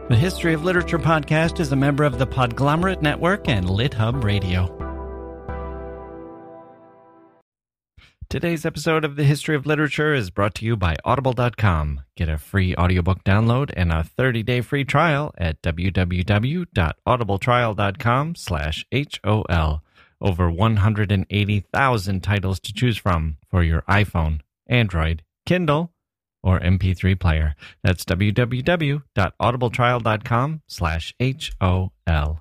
The History of Literature podcast is a member of the Podglomerate Network and LitHub Radio. Today's episode of The History of Literature is brought to you by Audible.com. Get a free audiobook download and a 30-day free trial at www.audibletrial.com/HOL. Over 180,000 titles to choose from for your iPhone, Android, Kindle, or MP3 player. That's www.audibletrial.com/HOL.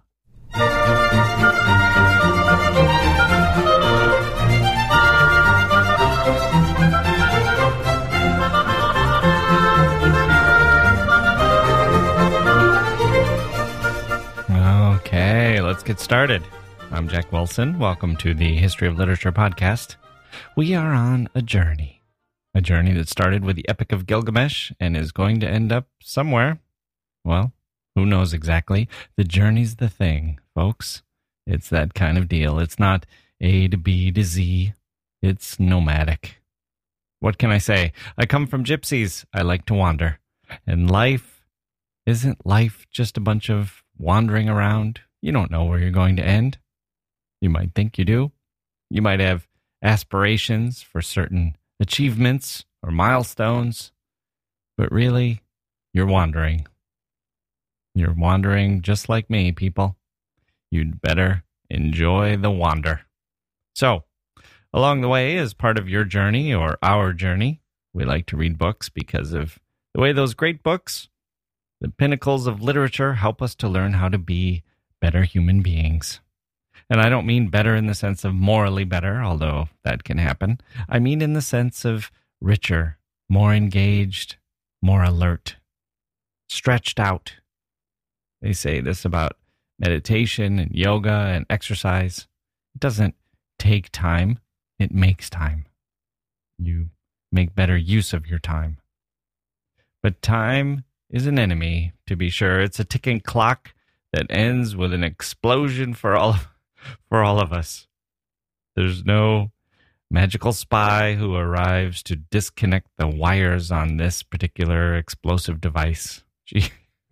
Okay, let's get started. I'm Jack Wilson. Welcome to the History of Literature podcast. We are on a journey that started with the Epic of Gilgamesh and is going to end up somewhere. Well, who knows exactly? The journey's the thing, folks. It's that kind of deal. It's not A to B to Z. It's nomadic. What can I say? I come from gypsies. I like to wander. And isn't life just a bunch of wandering around? You don't know where you're going to end. You might think you do. You might have aspirations for certain achievements or milestones, but really, you're wandering. You're wandering just like me, people. You'd better enjoy the wander. So, along the way, as part of your journey or our journey, we like to read books because of the way those great books, the pinnacles of literature, help us to learn how to be better human beings. And I don't mean better in the sense of morally better, although that can happen. I mean in the sense of richer, more engaged, more alert, stretched out. They say this about meditation and yoga and exercise. It doesn't take time, it makes time. You make better use of your time. But time is an enemy, to be sure. It's a ticking clock that ends with an explosion for all of us. There's no magical spy who arrives to disconnect the wires on this particular explosive device. Gee,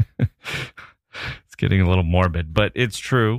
it's getting a little morbid, but it's true.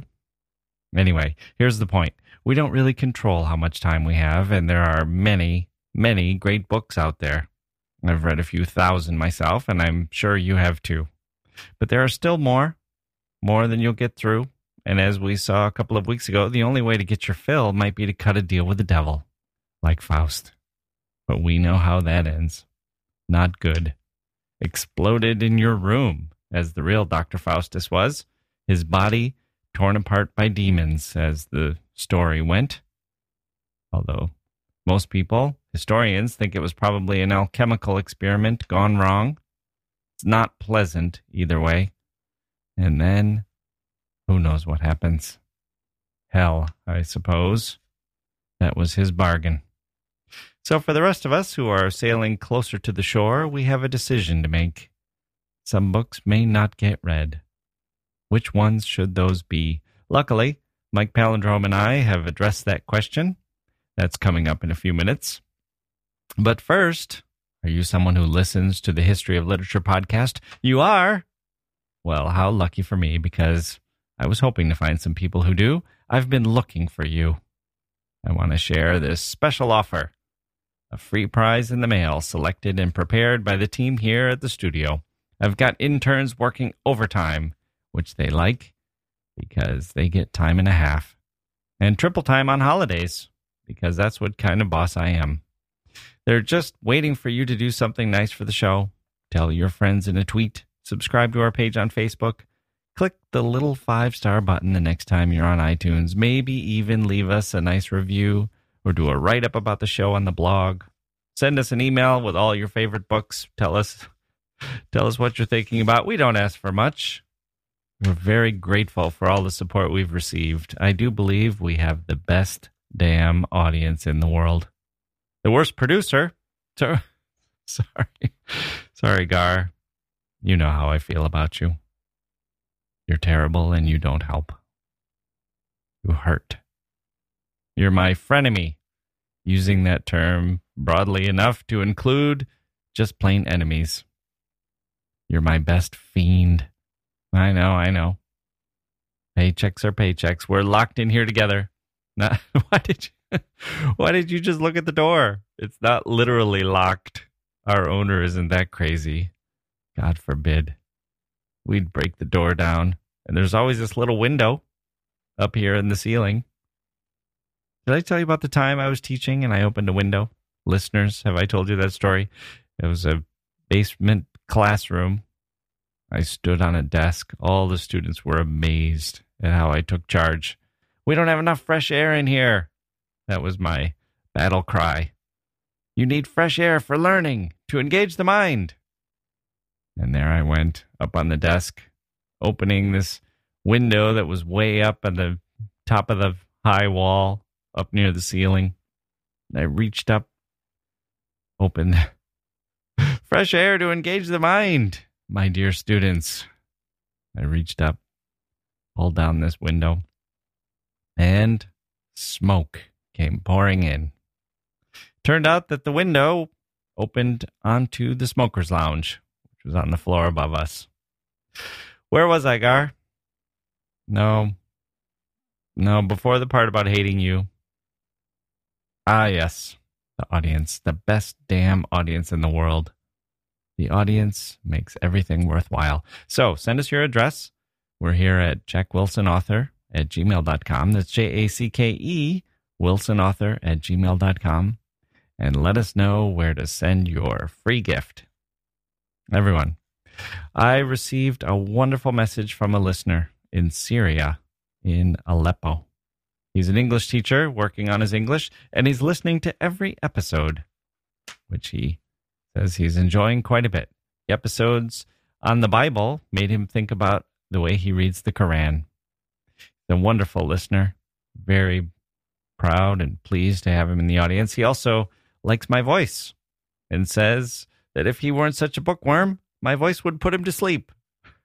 Anyway, here's the point. We don't really control how much time we have, and there are many, many great books out there. I've read a few thousand myself, and I'm sure you have too. But there are still more than you'll get through. And as we saw a couple of weeks ago, the only way to get your fill might be to cut a deal with the devil, like Faust. But we know how that ends. Not good. Exploded in your room, as the real Dr. Faustus was. His body torn apart by demons, as the story went. Although most people, historians, think it was probably an alchemical experiment gone wrong. It's not pleasant either way. And then who knows what happens? Hell, I suppose. That was his bargain. So for the rest of us who are sailing closer to the shore, we have a decision to make. Some books may not get read. Which ones should those be? Luckily, Mike Palindrome and I have addressed that question. That's coming up in a few minutes. But first, are you someone who listens to the History of Literature podcast? You are? Well, how lucky for me, because I was hoping to find some people who do. I've been looking for you. I want to share this special offer. A free prize in the mail, selected and prepared by the team here at the studio. I've got interns working overtime, which they like, because they get time and a half. And triple time on holidays, because that's what kind of boss I am. They're just waiting for you to do something nice for the show. Tell your friends in a tweet. Subscribe to our page on Facebook. Click the little 5-star button the next time you're on iTunes. Maybe even leave us a nice review or do a write-up about the show on the blog. Send us an email with all your favorite books. Tell us what you're thinking about. We don't ask for much. We're very grateful for all the support we've received. I do believe we have the best damn audience in the world. The worst producer. Sorry, Gar. You know how I feel about you. You're terrible and you don't help. You hurt. You're my frenemy, using that term broadly enough to include just plain enemies. You're my best fiend. I know, I know. Paychecks are paychecks. We're locked in here together. Not, why did you just look at the door? It's not literally locked. Our owner isn't that crazy. God forbid. We'd break the door down. And there's always this little window up here in the ceiling. Did I tell you about the time I was teaching and I opened a window? Listeners, have I told you that story? It was a basement classroom. I stood on a desk. All the students were amazed at how I took charge. We don't have enough fresh air in here. That was my battle cry. You need fresh air for learning, to engage the mind. And there I went, up on the desk, opening this window that was way up at the top of the high wall, up near the ceiling. And I reached up, opened fresh air to engage the mind, my dear students. I reached up, pulled down this window, and smoke came pouring in. Turned out that the window opened onto the smoker's lounge, which was on the floor above us. Where was I, Gar? No, before the part about hating you. Ah, yes, the audience, the best damn audience in the world. The audience makes everything worthwhile. So send us your address. We're here at jackwilsonauthor@gmail.com. That's JACKE, wilsonauthor@gmail.com. And let us know where to send your free gift. Everyone, I received a wonderful message from a listener in Syria, in Aleppo. He's an English teacher working on his English, and he's listening to every episode, which he says he's enjoying quite a bit. The episodes on the Bible made him think about the way he reads the Quran. He's a wonderful listener, very proud and pleased to have him in the audience. He also likes my voice and says that if he weren't such a bookworm, my voice would put him to sleep.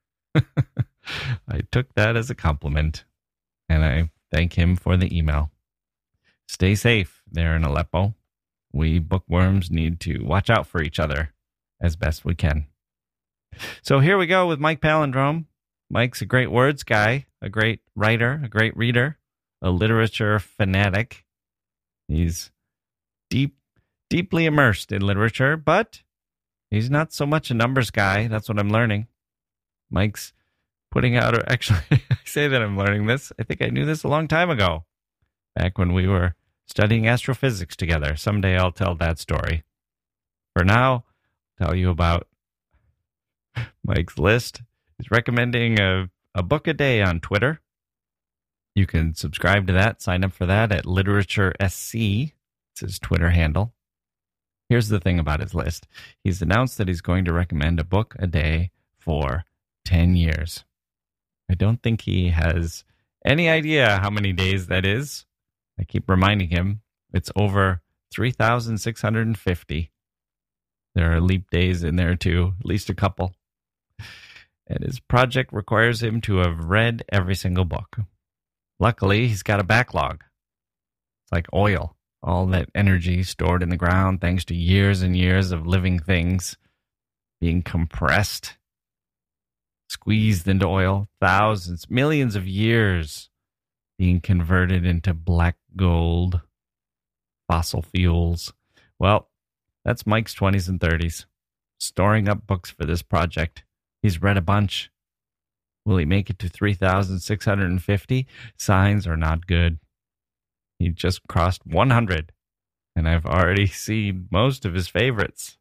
I took that as a compliment, and I thank him for the email. Stay safe there in Aleppo. We bookworms need to watch out for each other as best we can. So here we go with Mike Palindrome. Mike's a great words guy, a great writer, a great reader, a literature fanatic. He's deeply immersed in literature, but he's not so much a numbers guy. That's what I'm learning. Mike's putting out, or actually, I say that I'm learning this. I think I knew this a long time ago, back when we were studying astrophysics together. Someday I'll tell that story. For now, I'll tell you about Mike's list. He's recommending a book a day on Twitter. You can subscribe to that, sign up for that at Literature SC. It's his Twitter handle. Here's the thing about his list. He's announced that he's going to recommend a book a day for 10 years. I don't think he has any idea how many days that is. I keep reminding him it's over 3,650. There are leap days in there too, at least a couple. And his project requires him to have read every single book. Luckily, he's got a backlog. It's like oil. All that energy stored in the ground thanks to years and years of living things being compressed, squeezed into oil, thousands, millions of years being converted into black gold, fossil fuels. Well, that's Mike's 20s and 30s, storing up books for this project. He's read a bunch. Will he make it to 3,650? Signs are not good. He just crossed 100, and I've already seen most of his favorites.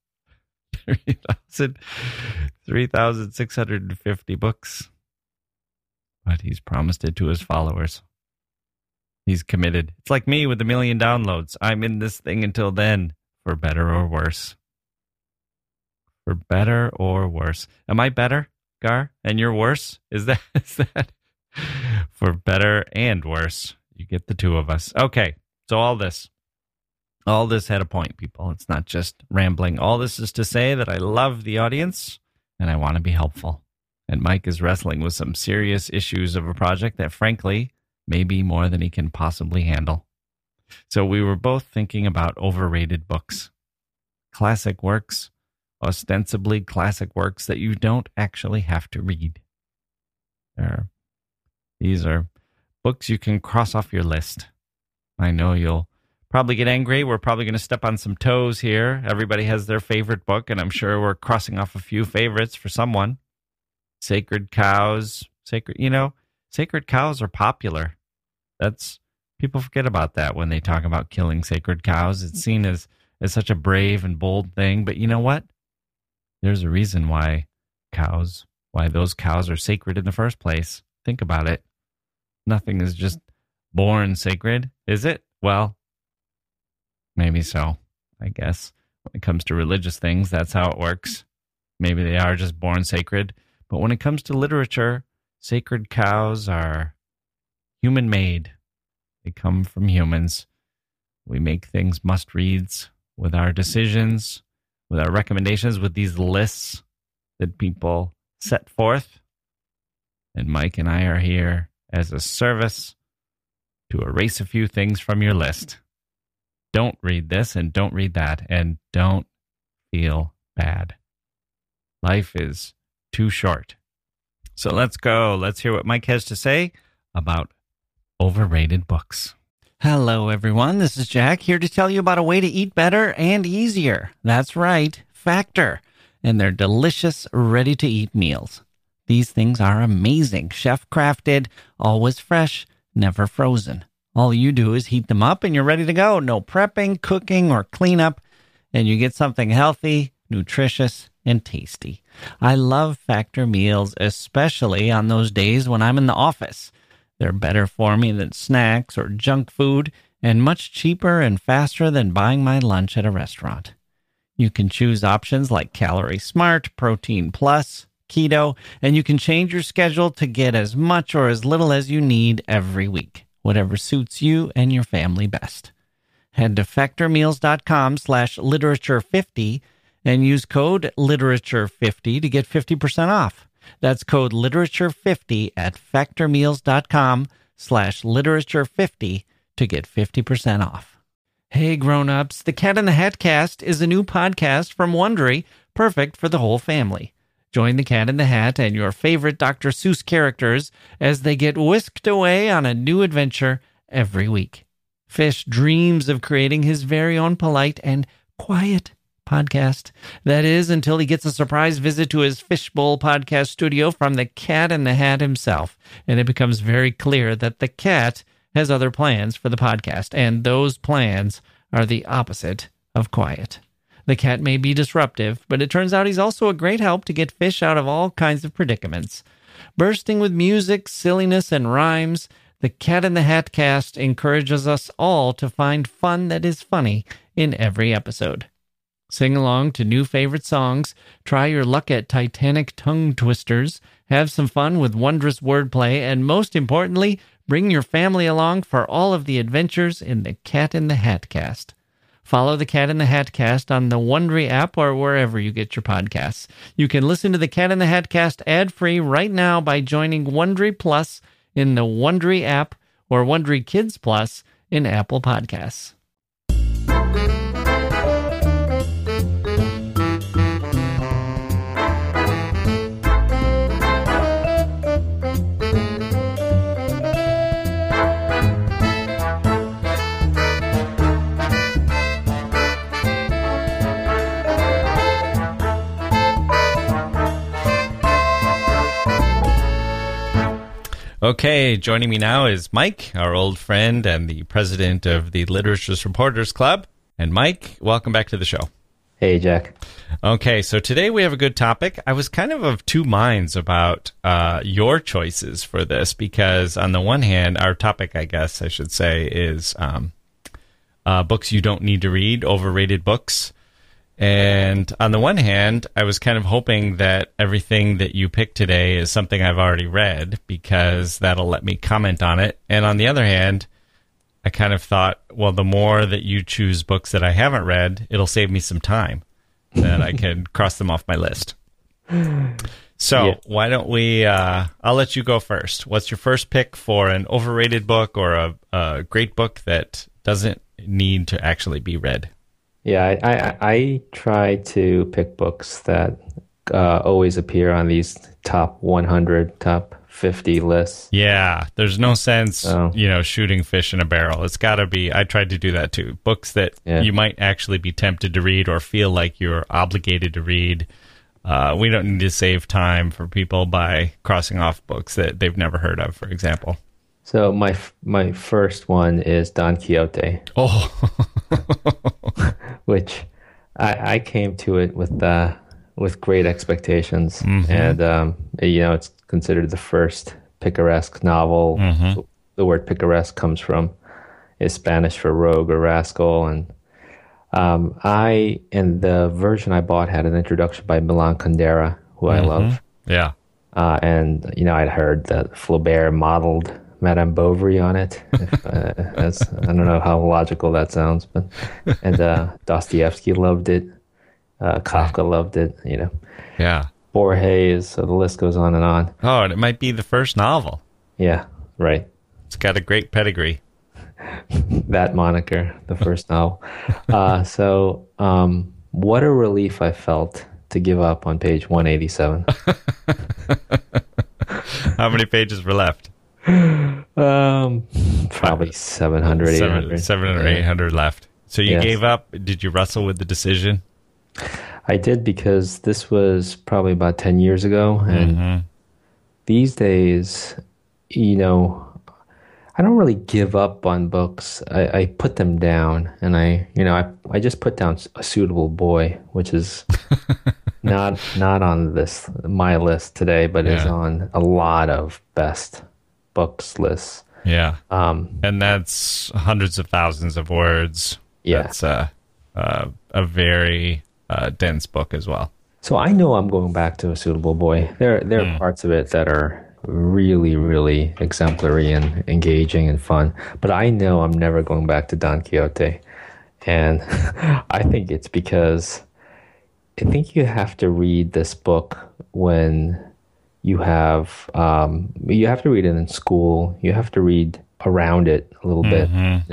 3,650 books. But he's promised it to his followers. He's committed. It's like me with 1 million downloads. I'm in this thing until then, for better or worse. For better or worse. Am I better, Gar? And you're worse? Is that for better and worse? You get the two of us. Okay, so all this had a point, people. It's not just rambling. All this is to say that I love the audience and I want to be helpful. And Mike is wrestling with some serious issues of a project that, frankly, may be more than he can possibly handle. So we were both thinking about overrated books. Classic works, ostensibly classic works that you don't actually have to read. These are books you can cross off your list. I know you'll probably get angry. We're probably going to step on some toes here. Everybody has their favorite book, and I'm sure we're crossing off a few favorites for someone. Sacred cows. Sacred cows are popular. People forget about that when they talk about killing sacred cows. It's seen as such a brave and bold thing. But you know what? There's a reason why those cows are sacred in the first place. Think about it. Nothing is just born sacred, is it? Well, maybe so, I guess. When it comes to religious things, that's how it works. Maybe they are just born sacred. But when it comes to literature, sacred cows are human-made. They come from humans. We make things must-reads with our decisions, with our recommendations, with these lists that people set forth. And Mike and I are here as a service to erase a few things from your list. Don't read this and don't read that, and don't feel bad. Life is too short. So let's go. Let's hear what Mike has to say about overrated books. Hello, everyone. This is Jack here to tell you about a way to eat better and easier. That's right, Factor, and their delicious, ready-to-eat meals. These things are amazing, chef-crafted, always fresh, never frozen. All you do is heat them up and you're ready to go. No prepping, cooking, or cleanup, and you get something healthy, nutritious, and tasty. I love Factor meals, especially on those days when I'm in the office. They're better for me than snacks or junk food, and much cheaper and faster than buying my lunch at a restaurant. You can choose options like Calorie Smart, Protein Plus, Keto, and you can change your schedule to get as much or as little as you need every week, whatever suits you and your family best. Head to factormeals.com/literature50 and use code literature50 to get 50% off. That's code literature50 at factormeals.com/literature50 to get 50% off. Hey grown-ups, The Cat in the Hat Cast is a new podcast from Wondery, perfect for the whole family. Join the Cat in the Hat and your favorite Dr. Seuss characters as they get whisked away on a new adventure every week. Fish dreams of creating his very own polite and quiet podcast. That is, until he gets a surprise visit to his Fishbowl podcast studio from the Cat in the Hat himself. And it becomes very clear that the cat has other plans for the podcast, and those plans are the opposite of quiet. The cat may be disruptive, but it turns out he's also a great help to get Fish out of all kinds of predicaments. Bursting with music, silliness, and rhymes, the Cat in the Hat Cast encourages us all to find fun that is funny in every episode. Sing along to new favorite songs, try your luck at Titanic tongue twisters, have some fun with wondrous wordplay, and most importantly, bring your family along for all of the adventures in the Cat in the Hat Cast. Follow the Cat in the Hat Cast on the Wondery app or wherever you get your podcasts. You can listen to the Cat in the Hat Cast ad-free right now by joining Wondery Plus in the Wondery app or Wondery Kids Plus in Apple Podcasts. Okay, joining me now is Mike, our old friend and the president of the Literature Supporters Club. And Mike, welcome back to the show. Hey, Jack. Okay, so today we have a good topic. I was kind of two minds about your choices for this because on the one hand, our topic, I guess I should say, is books you don't need to read, overrated books. And on the one hand, I was kind of hoping that everything that you picked today is something I've already read because that'll let me comment on it. And on the other hand, I kind of thought, well, the more that you choose books that I haven't read, it'll save me some time that I can cross them off my list. So Why don't we, I'll let you go first. What's your first pick for an overrated book or a great book that doesn't need to actually be read? Yeah, I try to pick books that always appear on these top 100, top 50 lists. Yeah, there's no sense, Oh. shooting fish in a barrel. It's got to be, I tried to do that too. Books that Yeah. you might actually be tempted to read or feel like you're obligated to read. We don't need to save time for people by crossing off books that they've never heard of, for example. So my first one is Don Quixote, Oh, which I came to it with great expectations, and it's considered the first picaresque novel. The word picaresque comes from is Spanish for rogue or rascal, and the version I bought had an introduction by Milan Kundera, who I love, yeah. and I'd heard that Flaubert modeled Madame Bovary on it. I don't know how logical that sounds, but Dostoevsky loved it. Kafka loved it. Yeah. Borges. So the list goes on and on. Oh, and it might be the first novel. Yeah, right. It's got a great pedigree. That moniker, the first novel. So what a relief I felt to give up on page 187. How many pages were left? Probably 700, 800. 700, 800 left. So you Yes. gave up. Did you wrestle with the decision? I did, because this was probably about 10 years ago. And these days, I don't really give up on books. I put them down, and I just put down A Suitable Boy, which is not on my list today, but is on a lot of best books lists. Yeah. And that's hundreds of thousands of words. Yeah. That's a very dense book as well. So I know I'm going back to A Suitable Boy. There are parts of it that are really, really exemplary and engaging and fun. But I know I'm never going back to Don Quixote. And I think it's because I think you have to read this book when you have to read it in school. You have to read around it a little bit.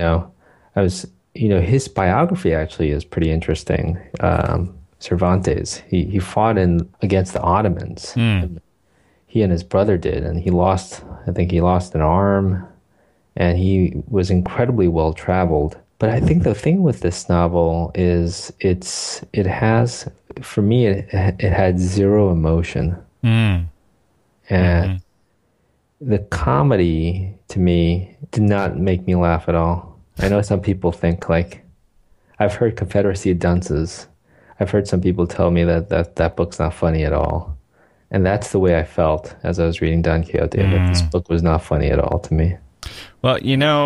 His biography actually is pretty interesting. Cervantes, he fought against the Ottomans. He and his brother did, and he lost an arm, and he was incredibly well traveled. But I think the thing with this novel is it had zero emotion. And the comedy, to me, did not make me laugh at all. I know some people think, like, I've heard Confederacy of Dunces. I've heard some people tell me that book's not funny at all. And that's the way I felt as I was reading Don Quixote, that this book was not funny at all to me. Well,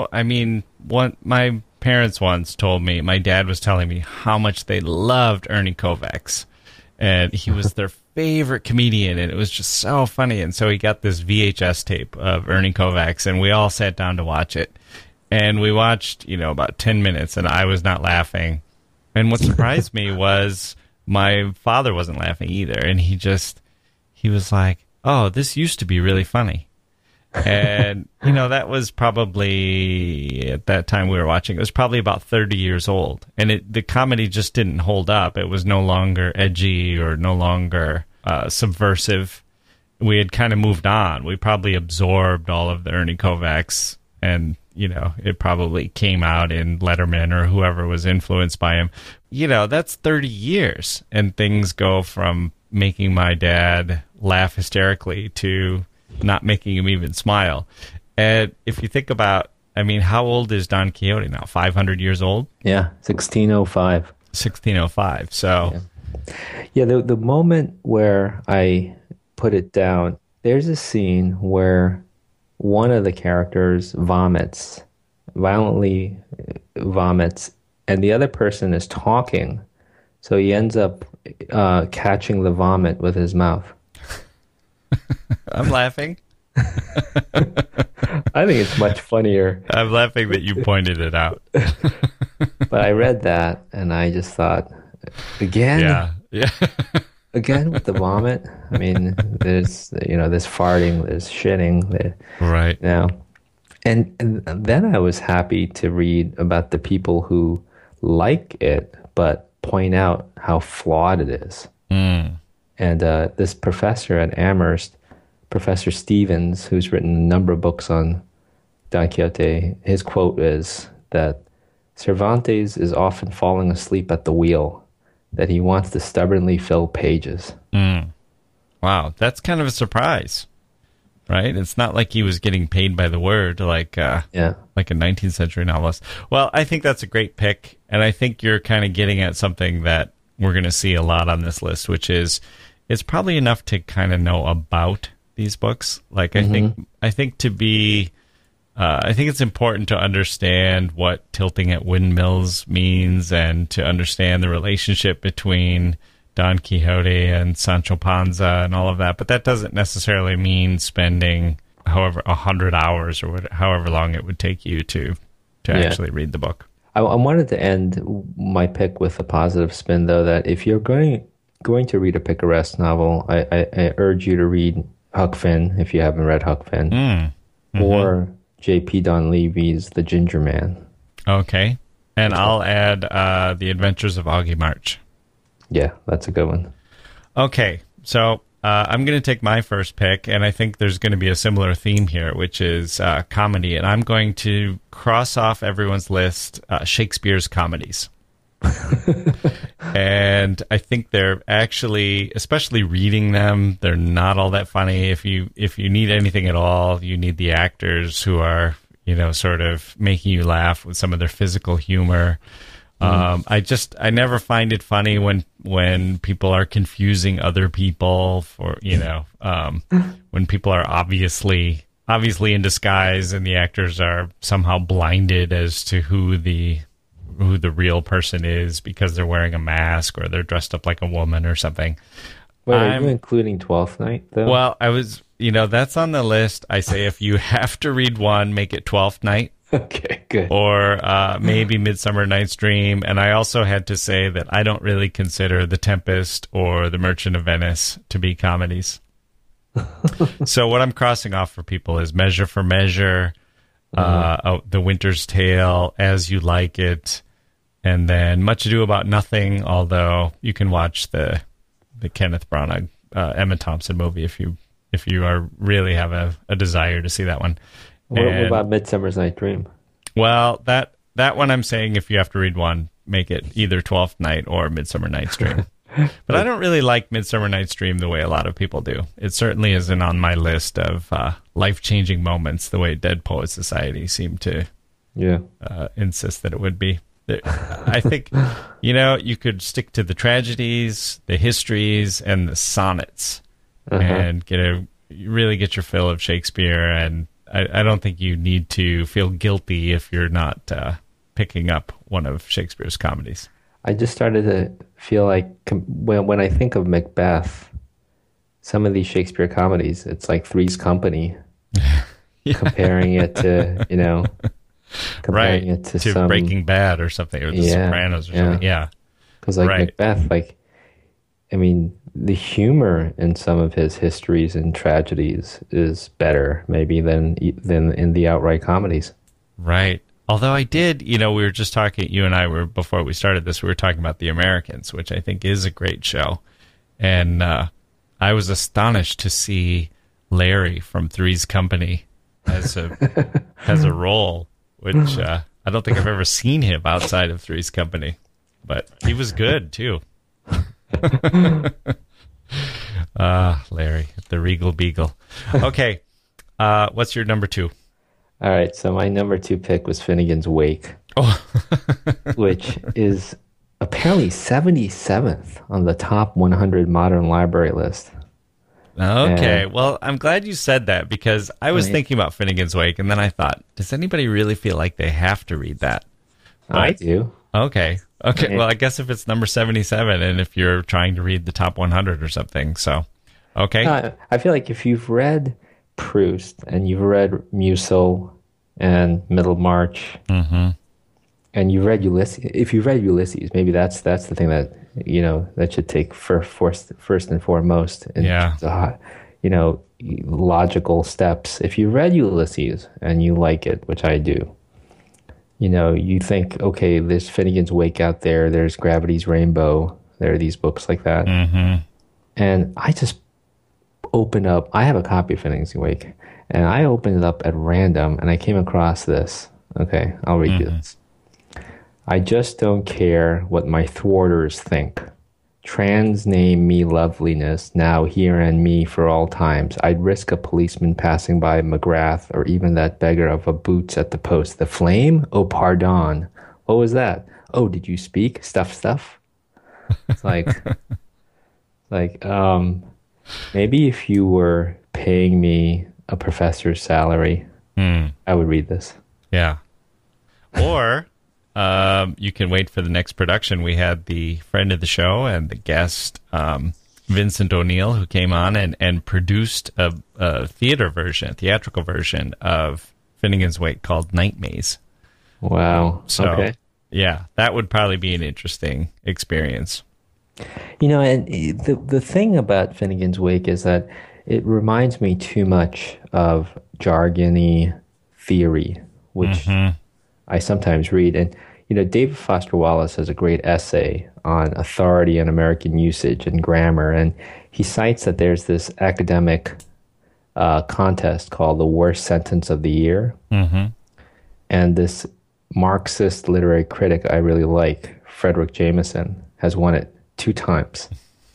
my parents once told me, my dad was telling me how much they loved Ernie Kovacs. And he was their favorite comedian, and it was just so funny. And so he got this VHS tape of Ernie Kovacs, and we all sat down to watch it. And we watched, about 10 minutes, and I was not laughing. And what surprised me was my father wasn't laughing either. And he was like, oh, this used to be really funny. And, that was probably, at that time we were watching, it was probably about 30 years old. And the comedy just didn't hold up. It was no longer edgy or no longer subversive. We had kind of moved on. We probably absorbed all of the Ernie Kovacs, and, it probably came out in Letterman or whoever was influenced by him. That's 30 years. And things go from making my dad laugh hysterically to not making him even smile. And if you think about, how old is Don Quixote now? 500 years old? Yeah, 1605. 1605. So, yeah, the moment where I put it down, there's a scene where one of the characters violently vomits, and the other person is talking. So he ends up catching the vomit with his mouth. I'm laughing. I think it's much funnier. I'm laughing that you pointed it out. But I read that, and I just thought, again? Yeah. Again with the vomit? There's farting, there's shitting. Right. And then I was happy to read about the people who like it, but point out how flawed it is. And this professor at Amherst Professor Stevens, who's written a number of books on Don Quixote, his quote is that Cervantes is often falling asleep at the wheel, that he wants to stubbornly fill pages. Wow, that's kind of a surprise, right? It's not like he was getting paid by the word like a 19th century novelist. Well, I think that's a great pick, and I think you're kind of getting at something that we're going to see a lot on this list, which is it's probably enough to kind of know about these books. Like I think to be I think it's important to understand what tilting at windmills means and to understand the relationship between Don Quixote and Sancho Panza and all of that. But that doesn't necessarily mean spending however 100 hours or however long it would take you to actually read the book. I wanted to end my pick with a positive spin, though, that if you're going to read a picaresque novel, I urge you to read Huck Finn, if you haven't read Huck Finn, or J.P. Donleavy's The Ginger Man. Okay. And I'll add The Adventures of Augie March. Yeah, that's a good one. Okay. So I'm going to take my first pick, and I think there's going to be a similar theme here, which is comedy. And I'm going to cross off everyone's list Shakespeare's comedies. And I think they're actually, especially reading them, they're not all that funny. If you need anything at all, you need the actors who are, sort of making you laugh with some of their physical humor. I never find it funny when people are confusing other people for, when people are obviously in disguise and the actors are somehow blinded as to who the real person is because they're wearing a mask or they're dressed up like a woman or something. Wait, are you including Twelfth Night, though? Well, I was, that's on the list. I say if you have to read one, make it Twelfth Night. Okay, good. Or maybe Midsummer Night's Dream. And I also had to say that I don't really consider The Tempest or The Merchant of Venice to be comedies. So what I'm crossing off for people is Measure for Measure, The Winter's Tale, As You Like It, and then Much Ado About Nothing, although you can watch the Kenneth Branagh, Emma Thompson movie if you really have a desire to see that one. What about Midsummer's Night Dream? Well, that one I'm saying if you have to read one, make it either Twelfth Night or Midsummer Night's Dream. But I don't really like Midsummer Night's Dream the way a lot of people do. It certainly isn't on my list of life-changing moments the way Dead Poets Society seemed to insist that it would be. I think, you could stick to the tragedies, the histories, and the sonnets and really get your fill of Shakespeare. And I don't think you need to feel guilty if you're not picking up one of Shakespeare's comedies. I just started to feel like when I think of Macbeth, some of these Shakespeare comedies, it's like Three's Company, comparing it to, comparing it to some Breaking Bad or something, or The Sopranos or something. Yeah. Because Macbeth, the humor in some of his histories and tragedies is better maybe than in the outright comedies. Right. Although I did, we were just talking, you and I were, before we started this, we were talking about The Americans, which I think is a great show. And I was astonished to see Larry from Three's Company as a role, which I don't think I've ever seen him outside of Three's Company. But he was good, too. Larry, the Regal Beagle. Okay, what's your number two? All right, so my number two pick was Finnegan's Wake, which is apparently 77th on the top 100 modern library list. Okay, well, I'm glad you said that because I was thinking about Finnegan's Wake, and then I thought, does anybody really feel like they have to read that? But, I do. Okay, well, I guess if it's number 77 and if you're trying to read the top 100 or something, so, okay. I feel like if you've read Proust and you've read Musil and Middlemarch and you've read Ulysses, if you've read Ulysses, maybe that's the thing that that should take first and foremost in logical steps. If you read Ulysses and you like it, which I do, you think, okay, there's Finnegan's Wake out there's Gravity's Rainbow, there are these books like that, and opened up, I have a copy of Finnegan's Wake, and I opened it up at random, and I came across this. Okay, I'll read you this. I just don't care what my thwarters think. Trans name me loveliness, now here and me for all times. I'd risk a policeman passing by McGrath, or even that beggar of a boots at the post. The flame? Oh, pardon. What was that? Oh, did you speak? Stuff. It's like, maybe if you were paying me a professor's salary, I would read this. Yeah. Or you can wait for the next production. We had the friend of the show and the guest, Vincent O'Neill, who came on and produced a theatrical version of Finnegan's Wake called Night Maze. Wow. So, okay. Yeah, that would probably be an interesting experience. You know, and the thing about Finnegan's Wake is that it reminds me too much of jargony theory, which I sometimes read. And, you know, David Foster Wallace has a great essay on authority and American usage and grammar. And he cites that there's this academic contest called the Worst Sentence of the Year. And this Marxist literary critic I really like, Frederick Jameson, has won it 2 times.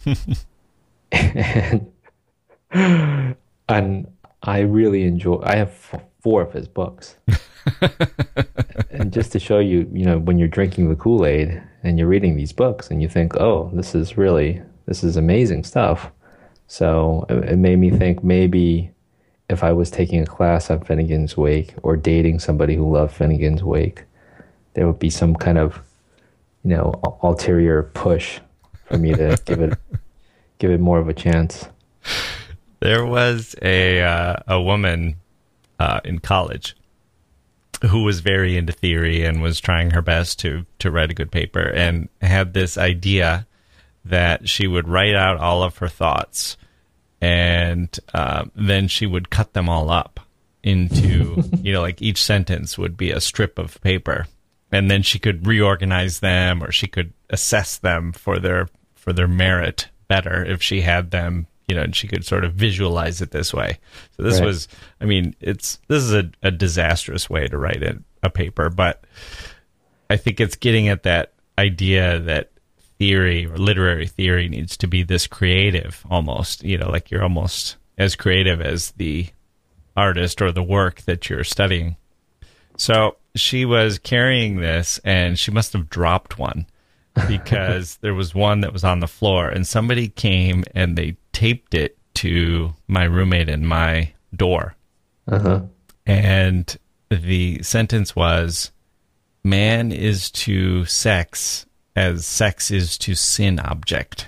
and I really enjoy, I have 4 of his books. And just to show you, you know, when you're drinking the Kool-Aid and you're reading these books and you think, oh, this is amazing stuff. So it made me think maybe if I was taking a class on Finnegan's Wake or dating somebody who loved Finnegan's Wake, there would be some kind of, you know, ulterior push for me to give it more of a chance. There was a woman in college who was very into theory and was trying her best to write a good paper, and had this idea that she would write out all of her thoughts, and then she would cut them all up into, you know, like each sentence would be a strip of paper, and then she could reorganize them, or she could assess them for their merit better if she had them, you know, and she could sort of visualize it this way. So this was, I mean, this is a disastrous way to write a paper, but I think it's getting at that idea that theory or literary theory needs to be this creative almost, you know, like you're almost as creative as the artist or the work that you're studying. So she was carrying this, and she must have dropped one because there was one that was on the floor, and somebody came and they taped it to my roommate and my door. And the sentence was, man is to sex as sex is to sin object.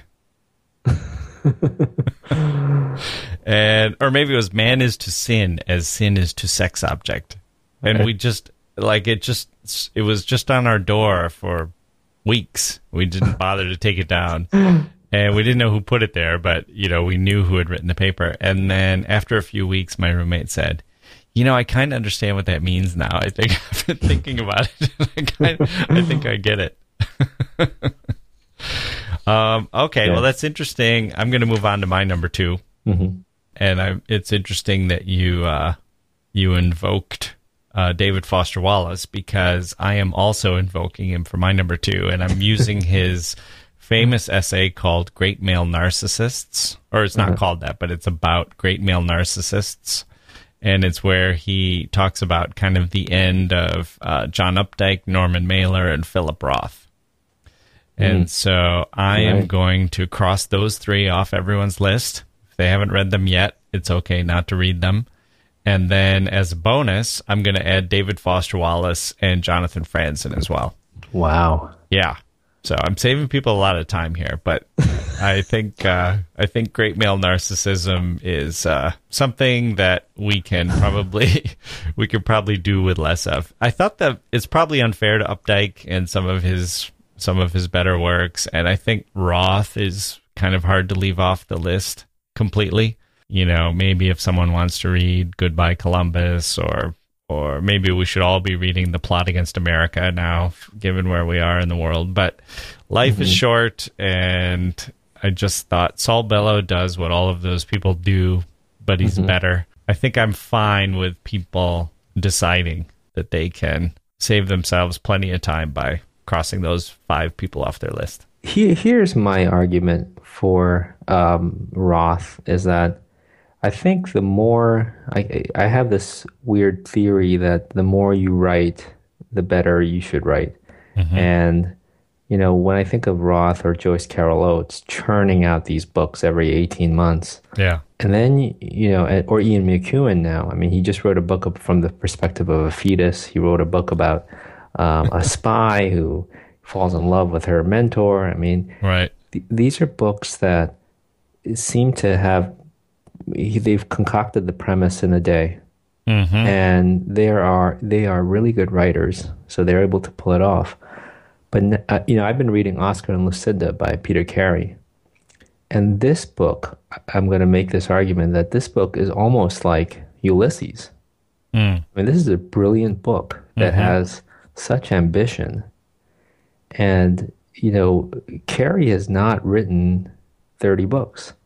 Or maybe it was, man is to sin as sin is to sex object. And we just, like, it was just on our door for weeks. We didn't bother to take it down. And we didn't know who put it there, but, you know, we knew who had written the paper. And then after a few weeks, my roommate said, you know, I kind of understand what that means now. I think I've been thinking about it. I think I get it. Okay, well, that's interesting. I'm going to move on to my number 2. And it's interesting that you invoked David Foster Wallace, because I am also invoking him for my number 2, and I'm using his famous essay called Great Male Narcissists, or it's not called that, but it's about great male narcissists, and it's where he talks about kind of the end of John Updike, Norman Mailer, and Philip Roth. And so I am going to cross those 3 off everyone's list. If they haven't read them yet, it's okay not to read them. And then as a bonus, I'm going to add David Foster Wallace and Jonathan Franzen as well. Wow. Yeah. So I'm saving people a lot of time here, but I think great male narcissism is something that we could probably do with less of. I thought that it's probably unfair to Updike and some of his better works, and I think Roth is kind of hard to leave off the list completely. You know, maybe if someone wants to read Goodbye Columbus, or maybe we should all be reading The Plot Against America now, given where we are in the world. But life is short, and I just thought Saul Bellow does what all of those people do, but he's better. I think I'm fine with people deciding that they can save themselves plenty of time by crossing those 5 people off their list. Here's my argument for Roth is that I think the more I have this weird theory that the more you write, the better you should write. And when I think of Roth or Joyce Carol Oates churning out these books every 18 months. Yeah. And then, or Ian McEwan now. I mean, he just wrote a book from the perspective of a fetus. He wrote a book about a spy who falls in love with her mentor. I mean, right. These are books that seem to have, they've concocted the premise in a day. And they are really good writers, so they're able to pull it off. But, I've been reading Oscar and Lucinda by Peter Carey. And this book, I'm going to make this argument that this book is almost like Ulysses. I mean, this is a brilliant book that has such ambition. And, Carey has not written 30 books.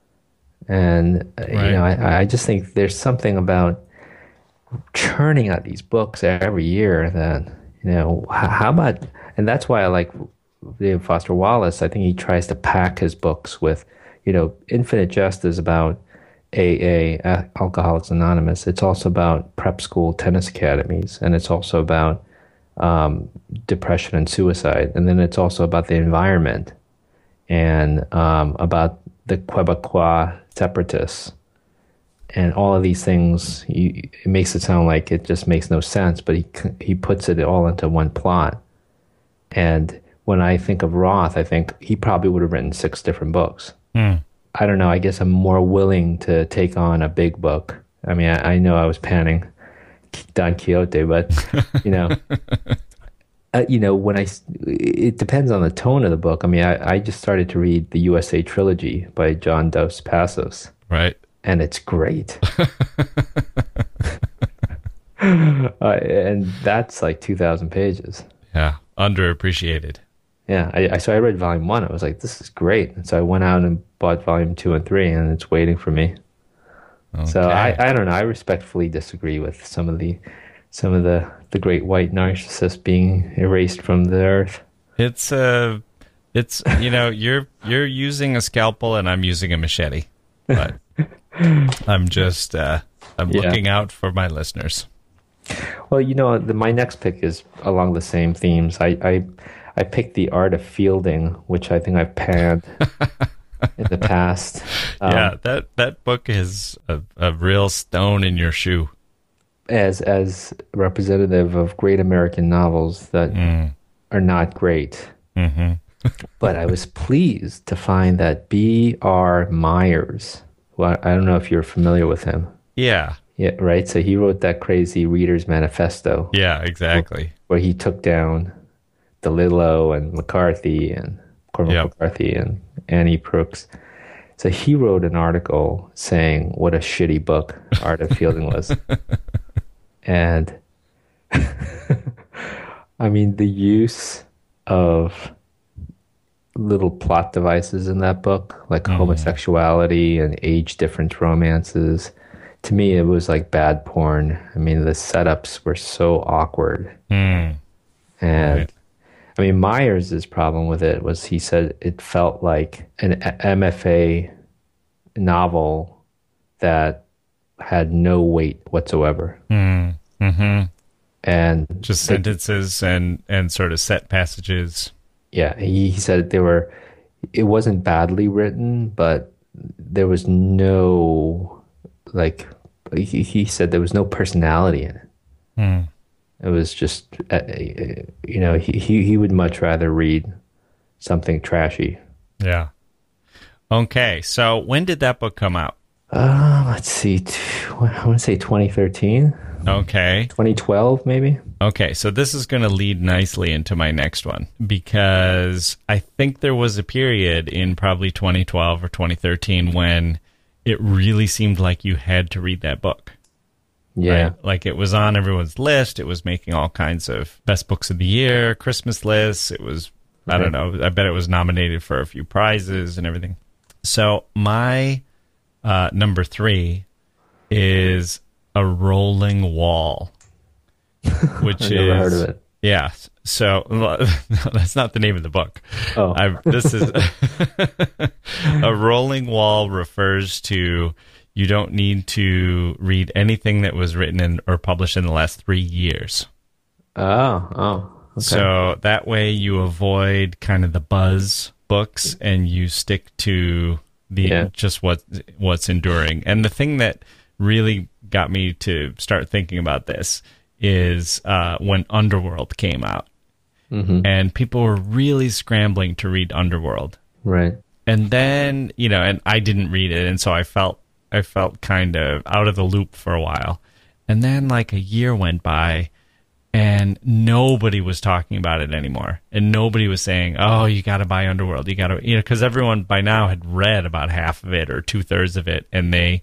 And, I just think there's something about churning out these books every year that, how about... And that's why I like David Foster Wallace. I think he tries to pack his books with, Infinite Jest is about AA, Alcoholics Anonymous. It's also about prep school tennis academies. And it's also about depression and suicide. And then it's also about the environment and about the Quebecois separatists. And all of these things, it makes it sound like it just makes no sense, but he puts it all into one plot. And when I think of Roth, I think he probably would have written 6 different books. I don't know. I guess I'm more willing to take on a big book. I mean, I know I was panning Don Quixote, but, it depends on the tone of the book. I mean, I just started to read the USA Trilogy by John Dos Passos. Right. And it's great. And that's like 2,000 pages. Yeah. Underappreciated. Yeah, so I read volume 1. I was like, this is great. And so I went out and bought volume 2 and 3, and it's waiting for me. Okay. So I don't know. I respectfully disagree with some of the great white narcissists being erased from the earth. It's you're using a scalpel and I'm using a machete, but I'm just looking out for my listeners. Well, my next pick is along the same themes. I picked The Art of Fielding, which I think I've panned in the past. That book is a real stone in your shoe. As representative of great American novels that are not great. But I was pleased to find that B.R. Myers, well, I don't know if you're familiar with him. Yeah. Yeah, right. So he wrote that crazy Reader's Manifesto. Yeah, exactly. Where he took down DeLillo and McCarthy and Cormac McCarthy and Annie Brooks. So he wrote an article saying what a shitty book Art of Fielding was. And I mean, the use of little plot devices in that book, like homosexuality and age difference romances. To me, it was like bad porn. I mean, the setups were so awkward. And right. I mean, Myers' problem with it was he said it felt like an MFA novel that had no weight whatsoever. And just sentences and sort of set passages. Yeah, he said it wasn't badly written, but there was no, he said there was no personality in it. It was just, he would much rather read something trashy. Yeah. Okay, so when did that book come out? Let's see, I want to say 2013. Okay. 2012, maybe? Okay, so this is going to lead nicely into my next one, because I think there was a period in probably 2012 or 2013 when it really seemed like you had to read that book. Yeah. Right? Like it was on everyone's list. It was making all kinds of best books of the year, Christmas lists. It was I don't know. I bet it was nominated for a few prizes and everything. So my number 3 is A Rolling Wall, which I've never heard of it. Yeah. So that's not the name of the book. Oh, this is A Rolling Wall refers to you don't need to read anything that was written in or published in the last 3 years. Oh. Okay. So that way you avoid kind of the buzz books and you stick to just what's enduring. And the thing that really got me to start thinking about this is when Underworld came out. Mm-hmm. And people were really scrambling to read Underworld. Right. And then, and I didn't read it, and so I felt kind of out of the loop for a while. And then like a year went by and nobody was talking about it anymore. And nobody was saying, "Oh, you got to buy Underworld. You got to," because everyone by now had read about half of it or 2/3 of it, and maybe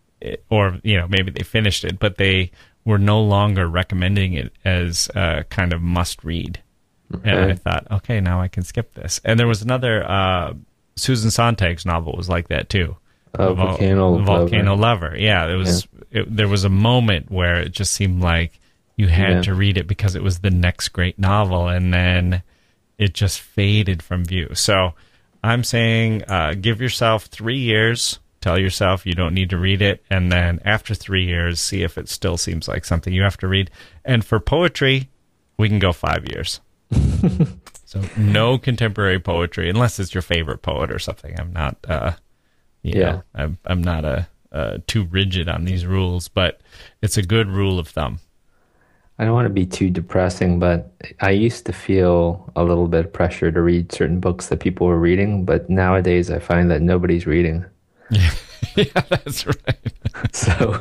they finished it, but they were no longer recommending it as a kind of must read. Okay. And I thought, okay, now I can skip this. And there was another Susan Sontag's novel was like that too. Volcano Lover. Yeah, there was a moment where it just seemed like you had to read it because it was the next great novel, and then it just faded from view. So I'm saying give yourself 3 years. Tell yourself you don't need to read it, and then after 3 years, see if it still seems like something you have to read. And for poetry, we can go 5 years. So no contemporary poetry, unless it's your favorite poet or something. I'm not, I'm not too rigid on these rules, but it's a good rule of thumb. I don't want to be too depressing, but I used to feel a little bit of pressure to read certain books that people were reading, but nowadays I find that nobody's reading. Yeah, that's right. So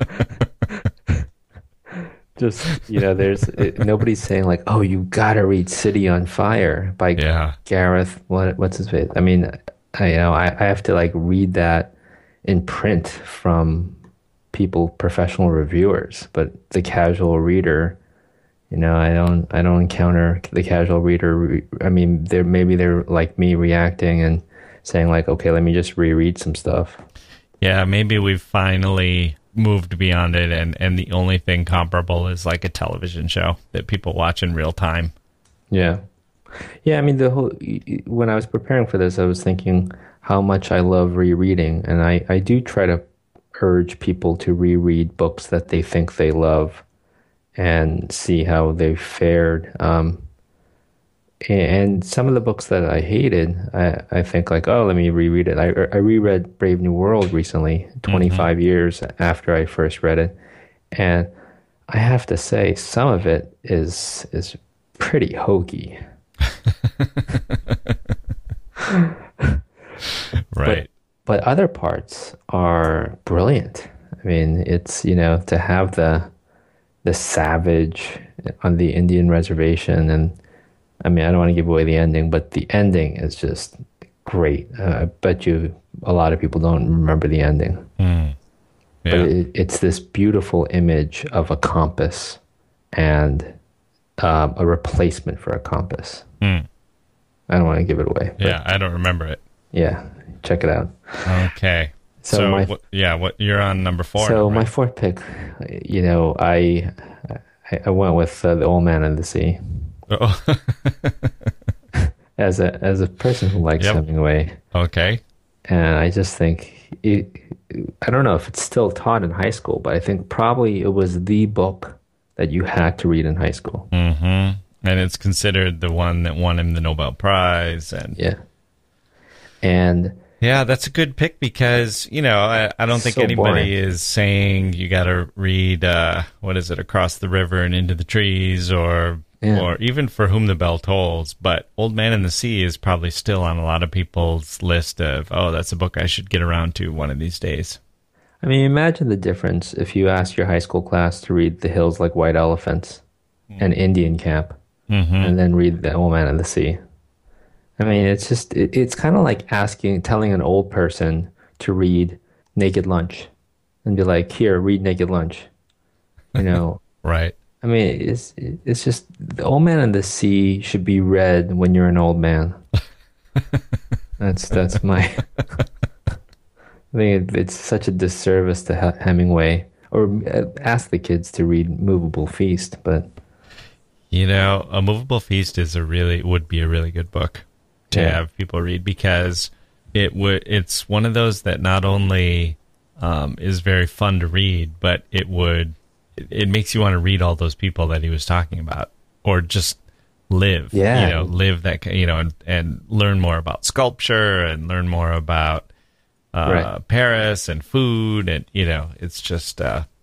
just, nobody's saying like, "Oh, you gotta read City on Fire" by Gareth, what's his face? I mean, I have to like read that in print from professional reviewers, but the casual reader, I don't encounter the casual reader. I mean, they're like me reacting and saying like, "Okay, let me just reread some stuff." Yeah, maybe we've finally moved beyond it, and the only thing comparable is like a television show that people watch in real time. Yeah. I mean, when I was preparing for this, I was thinking how much I love rereading, and I do try to urge people to reread books that they think they love and see how they've fared. And some of the books that I hated, I think like, oh, let me reread it. I reread Brave New World recently, 25 years after I first read it. And I have to say, some of it is pretty hokey. Right. But other parts are brilliant. I mean, it's, to have the savage on the Indian reservation, and I mean, I don't want to give away the ending, but the ending is just great. I bet you a lot of people don't remember the ending. Yeah. But it's this beautiful image of a compass and a replacement for a compass. I don't want to give it away. Yeah, I don't remember it. Yeah, check it out. Okay. So you're on number 4. So right? My 4th pick, I went with The Old Man and the Sea. Oh. as a person who likes Hemingway. Okay. And I just think I don't know if it's still taught in high school, but I think probably it was the book that you had to read in high school. Mm-hmm. And it's considered the one that won him the Nobel Prize. Yeah, that's a good pick because, I don't think anybody is saying you got to read, Across the River and Into the Trees or even For Whom the Bell Tolls. But Old Man and the Sea is probably still on a lot of people's list of, that's a book I should get around to one of these days. I mean, imagine the difference if you asked your high school class to read The Hills Like White Elephants and Indian Camp and then read The Old Man and the Sea. I mean, it's kind of like telling an old person to read Naked Lunch and be like, here, read Naked Lunch. Right. I mean, it's just The Old Man and the Sea should be read when you're an old man. That's my. I think it's such a disservice to Hemingway, or ask the kids to read Movable Feast, but A Movable Feast would be a really good book to have people read, because it's one of those that not only is very fun to read, but it makes you want to read all those people that he was talking about, or just live, live that, and learn more about sculpture and learn more about Paris and food, and it's just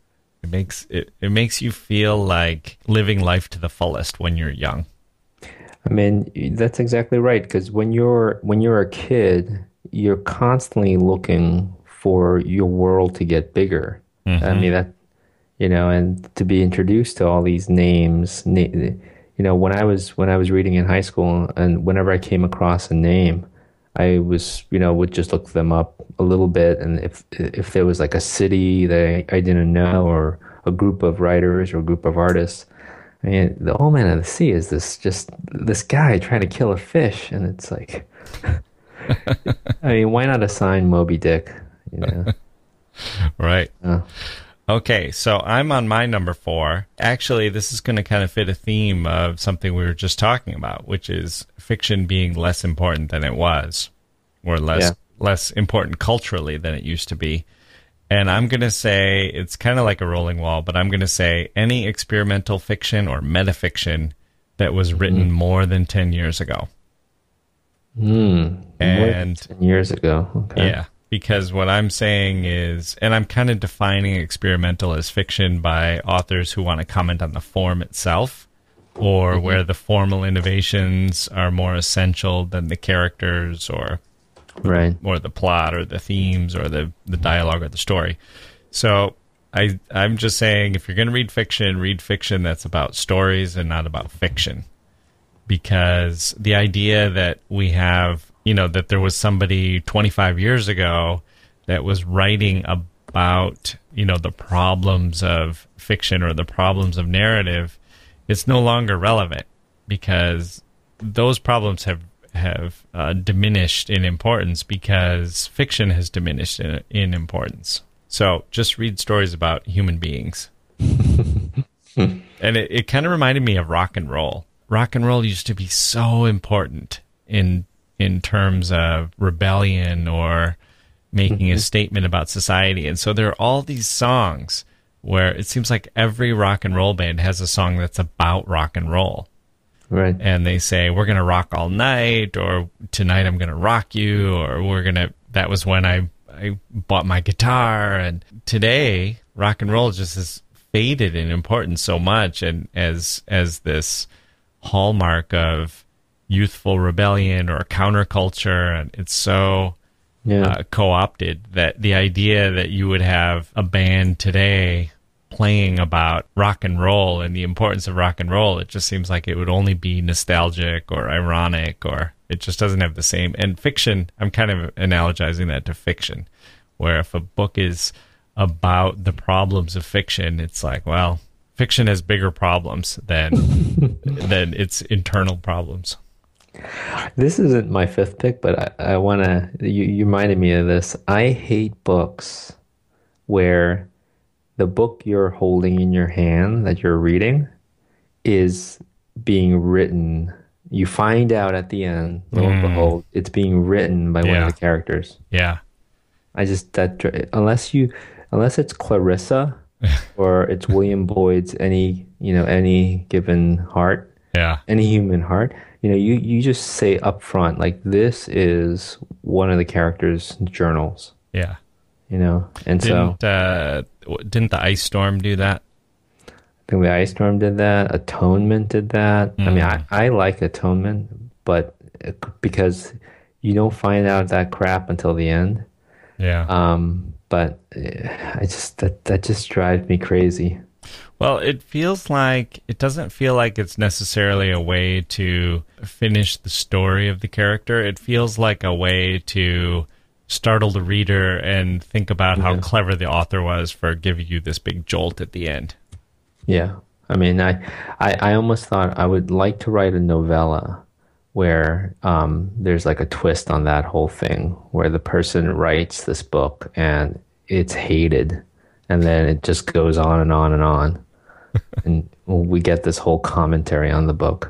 it makes you feel like living life to the fullest when you're young. I mean, that's exactly right, because when you're a kid, you're constantly looking for your world to get bigger. Mm-hmm. I mean, and to be introduced to all these names, when I was reading in high school, and whenever I came across a name, I was, would just look them up a little bit, and if there was like a city that I didn't know, or a group of writers or a group of artists, I mean, the Old Man of the Sea is this guy trying to kill a fish, and it's like, I mean, why not assign Moby Dick? Right. Okay, so I'm on my number 4. Actually, this is going to kind of fit a theme of something we were just talking about, which is fiction being less important than it was, or less important culturally than it used to be. And I'm going to say, it's kind of like a rolling wall, but I'm going to say any experimental fiction or metafiction that was written more than 10 years ago. And more than 10 years ago. Okay. Yeah. Because what I'm saying is, and I'm kind of defining experimental as fiction by authors who want to comment on the form itself, or where the formal innovations are more essential than the characters, or the plot, or the themes, or the dialogue, or the story. So I'm just saying, if you're going to read fiction that's about stories and not about fiction. Because the idea that we have, that there was somebody 25 years ago that was writing about, the problems of fiction or the problems of narrative, it's no longer relevant, because those problems have diminished in importance, because fiction has diminished in importance. So just read stories about human beings. And it kind of reminded me of rock and roll. Rock and roll used to be so important in terms of rebellion or making a statement about society. And so there are all these songs where it seems like every rock and roll band has a song that's about rock and roll. Right. And they say, we're going to rock all night, or tonight I'm going to rock you, or that was when I bought my guitar. And today, rock and roll just has faded in importance so much, and as this hallmark of youthful rebellion or counterculture, and it's so co-opted that the idea that you would have a band today playing about rock and roll and the importance of rock and roll, it just seems like it would only be nostalgic or ironic, or it just doesn't have the same. And fiction, I'm kind of analogizing that to fiction, where if a book is about the problems of fiction, it's like, well, fiction has bigger problems than its internal problems. This isn't my 5th pick, but I want to, you reminded me of this. I hate books where the book you're holding in your hand that you're reading is being written. You find out at the end, lo and behold, it's being written by one of the characters. Yeah. Unless it's Clarissa or it's William Boyd's any given heart. Yeah. Any human heart. You just say up front, like, this is one of the characters' journals. Yeah. And didn't the Ice Storm do that? I think the Ice Storm did that. Atonement did that. I mean, I like Atonement, but because you don't find out that crap until the end. Yeah. But that just drives me crazy. Well, it doesn't feel like it's necessarily a way to finish the story of the character. It feels like a way to startle the reader and think about how clever the author was for giving you this big jolt at the end. Yeah. I mean, I almost thought I would like to write a novella where there's like a twist on that whole thing, where the person writes this book and it's hated, and then it just goes on and on and on, and we get this whole commentary on the book.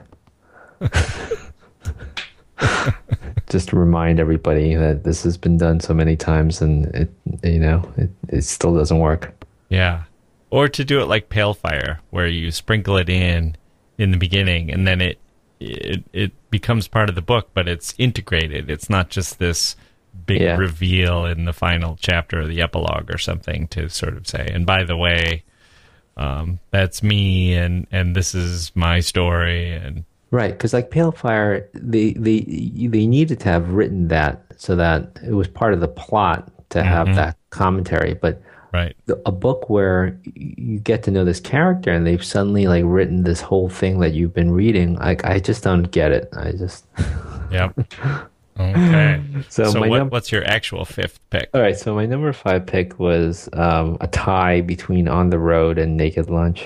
Just to remind everybody that this has been done so many times, and it still doesn't work. Yeah. Or to do it like Pale Fire, where you sprinkle it in the beginning, and then it becomes part of the book, but it's integrated. It's not just this big reveal in the final chapter or the epilogue or something to sort of say, and by the way, that's me, and this is my story. And right, because like Pale Fire, they needed to have written that so that it was part of the plot to have that commentary. But right, a book where you get to know this character and they've suddenly like written this whole thing that you've been reading, like I just don't get it. Yep. Okay. So what's your actual fifth pick? All right, so my number 5 pick was a tie between On the Road and Naked Lunch.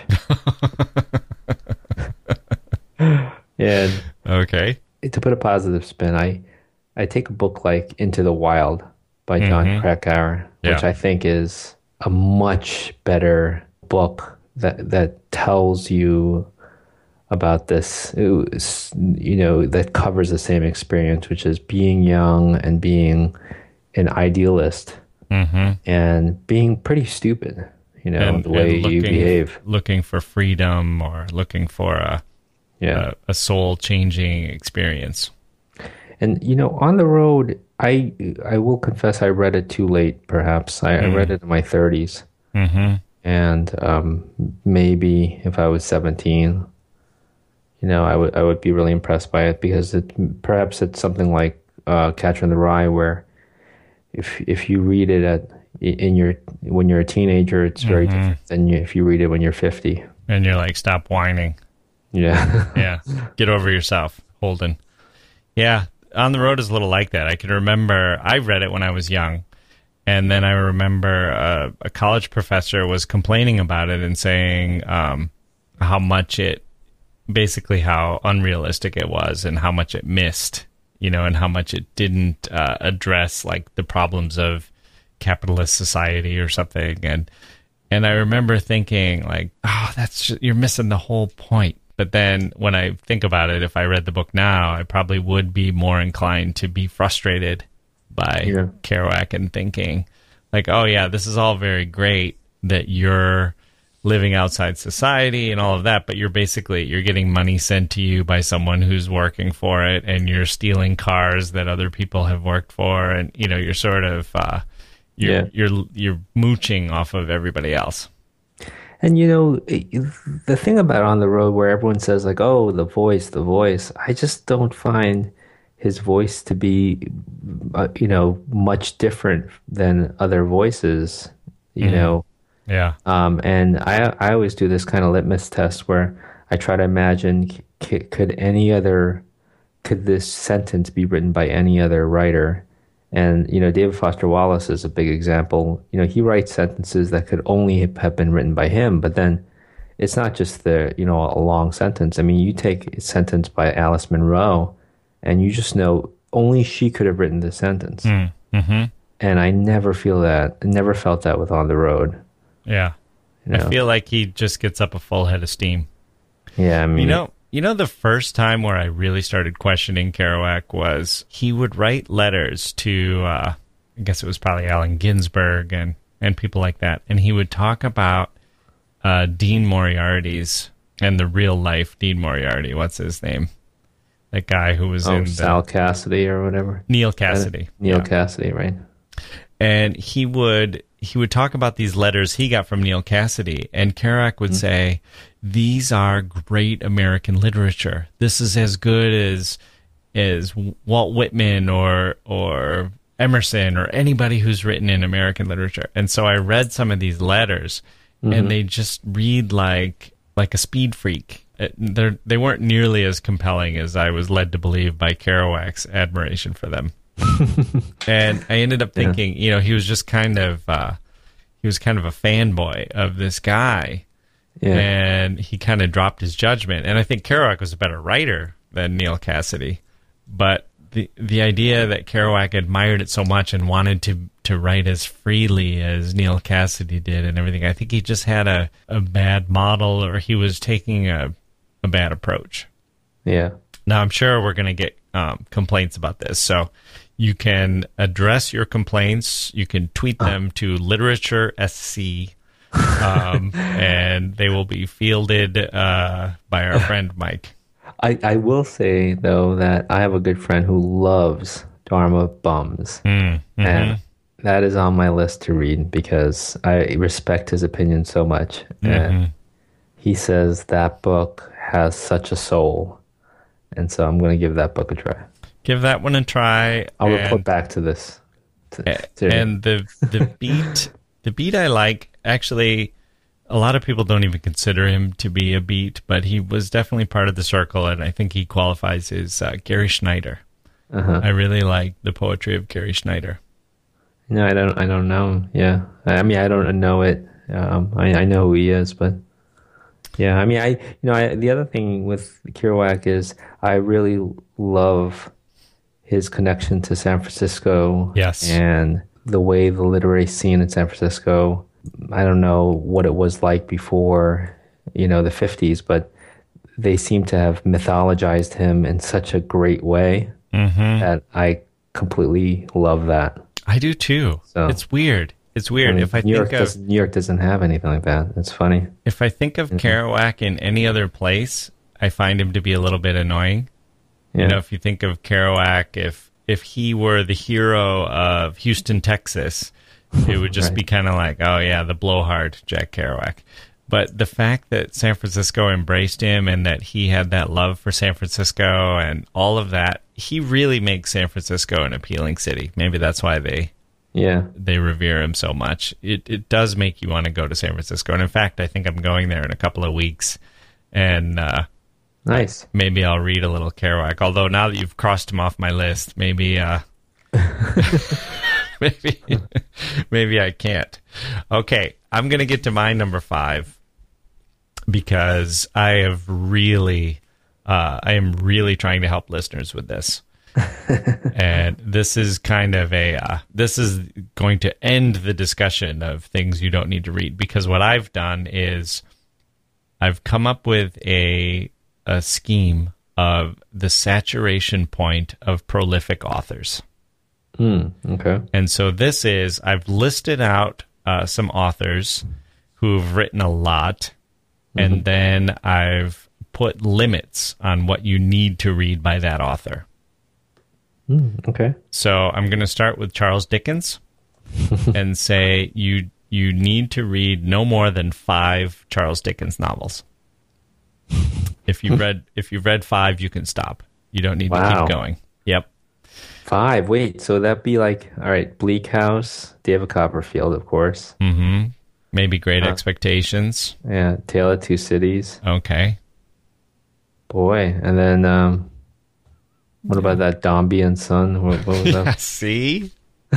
And okay, to put a positive spin, I take a book like Into the Wild by Jon Krakauer, which I think is a much better book that tells you about this, that covers the same experience, which is being young and being an idealist and being pretty stupid, the way you behave. Looking for freedom or looking for a soul-changing experience. And, On the Road, I will confess I read it too late, perhaps. I read it in my 30s. And maybe if I was 17, I would be really impressed by it, because perhaps it's something like Catcher in the Rye, where if you read it when you're a teenager, it's very different than if you read it when you're 50. And you're like, stop whining. Yeah. Yeah. Get over yourself, Holden. Yeah. On the Road is a little like that. I can remember I read it when I was young, and then I remember a college professor was complaining about it and saying how unrealistic it was, and how much it missed, and how much it didn't address like the problems of capitalist society or something. And I remember thinking like, oh, you're missing the whole point. But then when I think about it, if I read the book now, I probably would be more inclined to be frustrated by Kerouac and thinking like, oh yeah, this is all very great that you're living outside society and all of that, but you're getting money sent to you by someone who's working for it, and you're stealing cars that other people have worked for, and you're sort of you're mooching off of everybody else. And the thing about On the Road, where everyone says like, oh, the voice, I just don't find his voice to be, much different than other voices, Yeah. And I always do this kind of litmus test where I try to imagine, could this sentence be written by any other writer? And, David Foster Wallace is a big example. He writes sentences that could only have been written by him, but then it's not just a long sentence. I mean, you take a sentence by Alice Munro and you just know only she could have written this sentence. And I never felt that with On the Road. Yeah. I feel like he just gets up a full head of steam. Yeah. I mean, the first time where I really started questioning Kerouac was he would write letters to, I guess it was probably Allen Ginsberg and people like that. And he would talk about Dean Moriarty's and the real life Dean Moriarty. What's his name? That guy who was in Sal Cassidy or whatever. Neil Cassidy. Neil Cassidy, right. And he would talk about these letters he got from Neil Cassidy, and Kerouac would say, these are great American literature. This is as good as Walt Whitman or Emerson or anybody who's written in American literature. And so I read some of these letters, and they just read like a speed freak. They weren't nearly as compelling as I was led to believe by Kerouac's admiration for them. And I ended up thinking, he was just kind of a fanboy of this guy. Yeah. And he kind of dropped his judgment. And I think Kerouac was a better writer than Neil Cassidy. But the idea that Kerouac admired it so much and wanted to write as freely as Neal Cassady did and everything, I think he just had a bad model, or he was taking a bad approach. Yeah. Now, I'm sure we're going to get complaints about this, so you can address your complaints. You can tweet them to LiteratureSC, and they will be fielded by our friend Mike. I will say, though, that I have a good friend who loves Dharma Bums, and that is on my list to read because I respect his opinion so much. And he says that book has such a soul, and so I'm going to give that book a try. Give that one a try. I'll report back to this. And the beat I like, actually, a lot of people don't even consider him to be a beat, but he was definitely part of the circle, and I think he qualifies as Gary Schneider. I really like the poetry of Gary Schneider. No, I don't know him. Yeah, I mean, I don't know it. I know who he is, but yeah, I mean, the other thing with Kerouac is I really love his connection to San Francisco. Yes, and the way the literary scene in San Francisco. I don't know what it was like before, the 50s, but they seem to have mythologized him in such a great way that I completely love that. I do too. So, it's weird. It's weird. I mean, New York doesn't have anything like that. It's funny. If I think of Kerouac in any other place, I find him to be a little bit annoying. Yeah. If you think of Kerouac, if he were the hero of Houston, Texas, it would just be kind of like, oh yeah, the blowhard Jack Kerouac. But the fact that San Francisco embraced him and that he had that love for San Francisco and all of that, he really makes San Francisco an appealing city. Maybe that's why they revere him so much. It does make you want to go to San Francisco. And in fact, I think I'm going there in a couple of weeks. And nice. Maybe I'll read a little Kerouac. Although now that you've crossed him off my list, maybe... maybe I can't. Okay, I'm going to get to my number 5 because I am really trying to help listeners with this. And this is kind of this is going to end the discussion of things you don't need to read, because what I've done is I've come up with a scheme of the saturation point of prolific authors. Okay. And so I've listed out some authors who've written a lot, and then I've put limits on what you need to read by that author. Okay. So I'm going to start with Charles Dickens and say you need to read no more than 5 Charles Dickens novels. If you've read 5, you can stop. You don't need to keep going. Yep. 5. Wait, so that'd be like, all right, Bleak House, David Copperfield, of course. Maybe Great Expectations. Yeah, Tale of Two Cities. Okay. Boy, and then what about that Dombey and Son? What was that? See?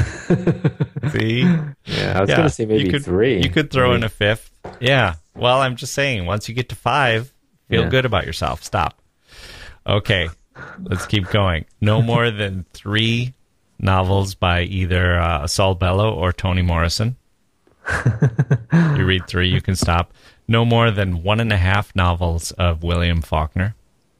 Yeah, I was going to say maybe 3. You could throw in a 5th. Yeah. Well, I'm just saying, once you get to 5, feel good about yourself. Stop. Okay. Let's keep going. No more than 3 novels by either Saul Bellow or Toni Morrison. You read 3, you can stop. No more than 1.5 novels of William Faulkner.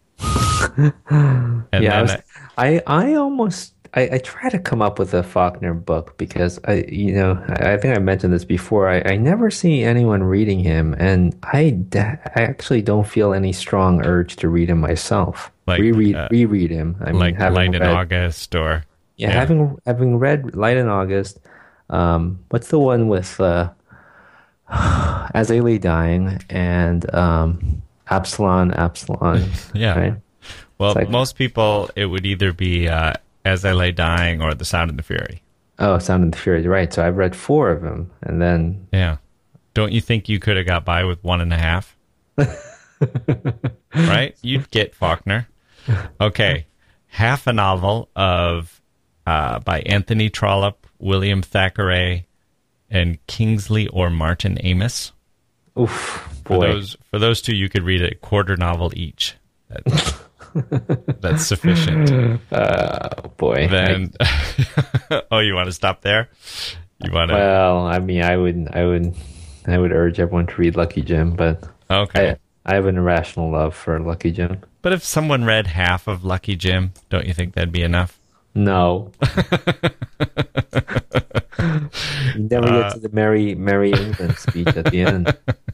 I try to come up with a Faulkner book because I think I mentioned this before. I never see anyone reading him, and I actually don't feel any strong urge to read him myself. Like reread him. I mean, like Light in August, or having read Light in August. What's the one with As I Lay Dying and Absalom? Yeah. Right? Well, most people, it would either be As I Lay Dying or The Sound and the Fury. Oh, Sound and the Fury, right. So I've read 4 of them, and then... Yeah. Don't you think you could have got by with 1.5? Right? You'd get Faulkner. Okay. Half a novel of by Anthony Trollope, William Thackeray, and Kingsley or Martin Amis. Oof, boy. For those 2, you could read a quarter novel each. That's sufficient. Boy. Then, oh, you want to stop there? You want to? Well, I mean, I would urge everyone to read Lucky Jim, but Okay. I have an irrational love for Lucky Jim. But if someone read half of Lucky Jim, don't you think that'd be enough? No. You never get to the Merry England speech at the end.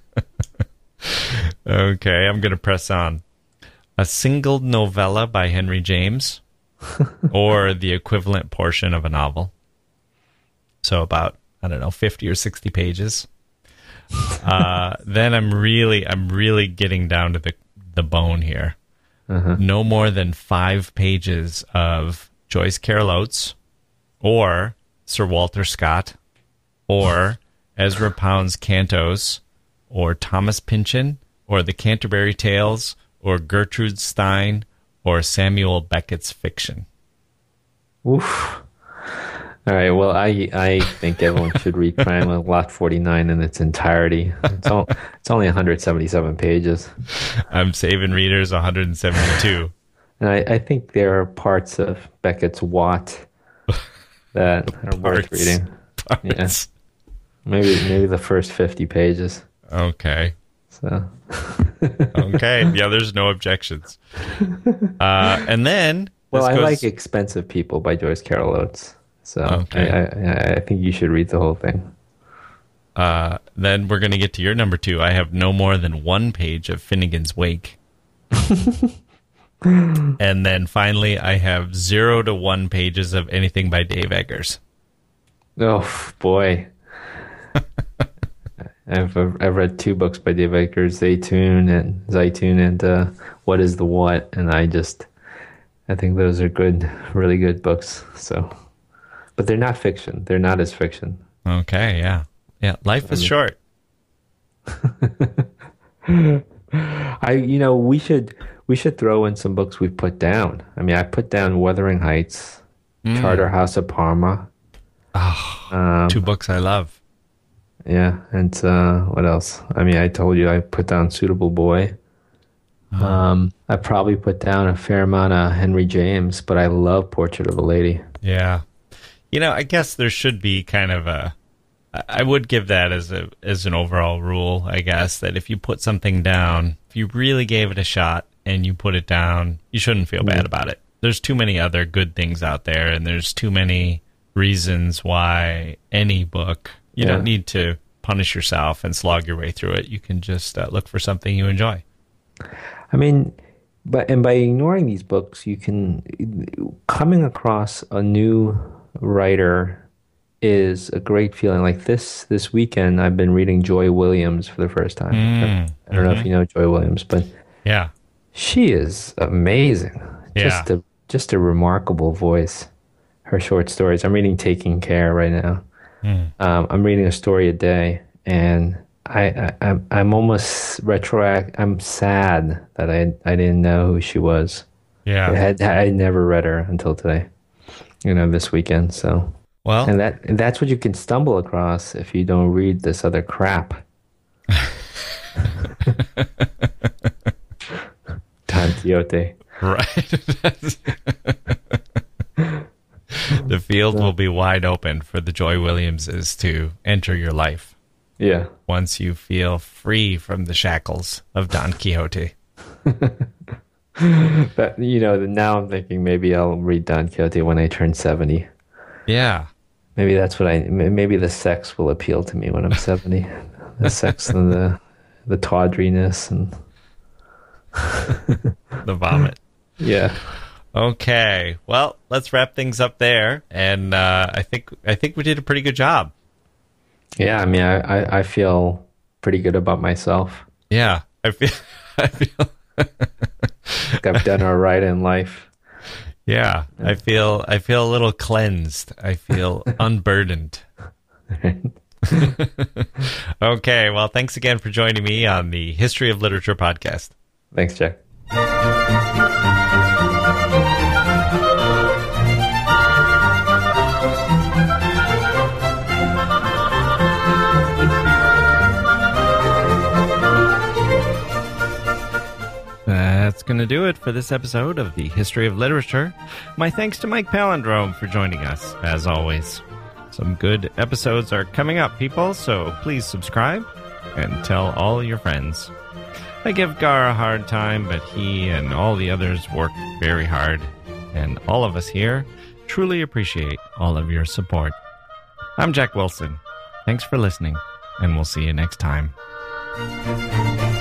Okay, I'm going to press on. A single novella by Henry James, or the equivalent portion of a novel. So about, I don't know, 50 or 60 pages. Then I'm really getting down to the bone here. No more than 5 pages of Joyce Carol Oates, or Sir Walter Scott, or Ezra Pound's Cantos, or Thomas Pynchon, or the Canterbury Tales, or Gertrude Stein, or Samuel Beckett's fiction. Oof. All right, well, I think everyone should read Crime on Lot 49 in its entirety. It's only 177 pages. I'm saving readers 172. And I think there are parts of Beckett's Watt that are worth reading. Parts. Yeah. Maybe the first 50 pages. Okay. So. Okay. Yeah, there's no objections. And then... Well, I like Expensive People by Joyce Carol Oates. So okay. I think you should read the whole thing. Then we're going to get to your number 2. I have no more than 1 page of Finnegan's Wake. And then finally, I have 0 to 1 pages of anything by Dave Eggers. Oh, boy. I've read 2 books by Dave Eggers, Zaytoon and What is the What? And I think those are good, really good books. So, but they're not fiction. They're not as fiction. Okay, yeah. Yeah, life is short. We should throw in some books we've put down. I mean, I put down Wuthering Heights, Charterhouse of Parma. Oh, 2 books I love. Yeah, and what else? I mean, I told you I put down Suitable Boy. I probably put down a fair amount of Henry James, but I love Portrait of a Lady. Yeah. I guess there should be kind of I would give that as an overall rule, I guess, that if you put something down, if you really gave it a shot and you put it down, you shouldn't feel bad about it. There's too many other good things out there, and there's too many reasons why any book, you don't need to punish yourself and slog your way through it. You can just look for something you enjoy. I mean, by ignoring these books, coming across a new writer is a great feeling. Like this weekend, I've been reading Joy Williams for the first time. I don't know if you know Joy Williams, but yeah, she is amazing. Yeah. Just a remarkable voice. Her short stories. I'm reading Taking Care right now. I'm reading a story a day, and I'm almost I'm sad that I didn't know who she was. Yeah, I never read her until today. This weekend. So well, and that's what you can stumble across if you don't read this other crap. Don Quixote. Right. The field will be wide open for the Joy Williamses to enter your life. Yeah. Once you feel free from the shackles of Don Quixote. But, now I'm thinking maybe I'll read Don Quixote when I turn 70. Yeah. Maybe that's maybe the sex will appeal to me when I'm 70. The sex and the tawdriness and the vomit. Yeah. Okay. Well, let's wrap things up there. And I think we did a pretty good job. Yeah, I mean, I feel pretty good about myself. Yeah, I feel like I've done all right in life. Yeah, I feel a little cleansed. I feel unburdened. Okay, well, thanks again for joining me on the History of Literature podcast. Thanks, Jack. that's going to do it for this episode of the History of Literature. My thanks to Mike Palindrome for joining us, as always. Some good episodes are coming up, people, so please subscribe and tell all your friends. I give Gar a hard time, but he and all the others work very hard, and all of us here truly appreciate all of your support. I'm Jack Wilson. Thanks for listening, and we'll see you next time.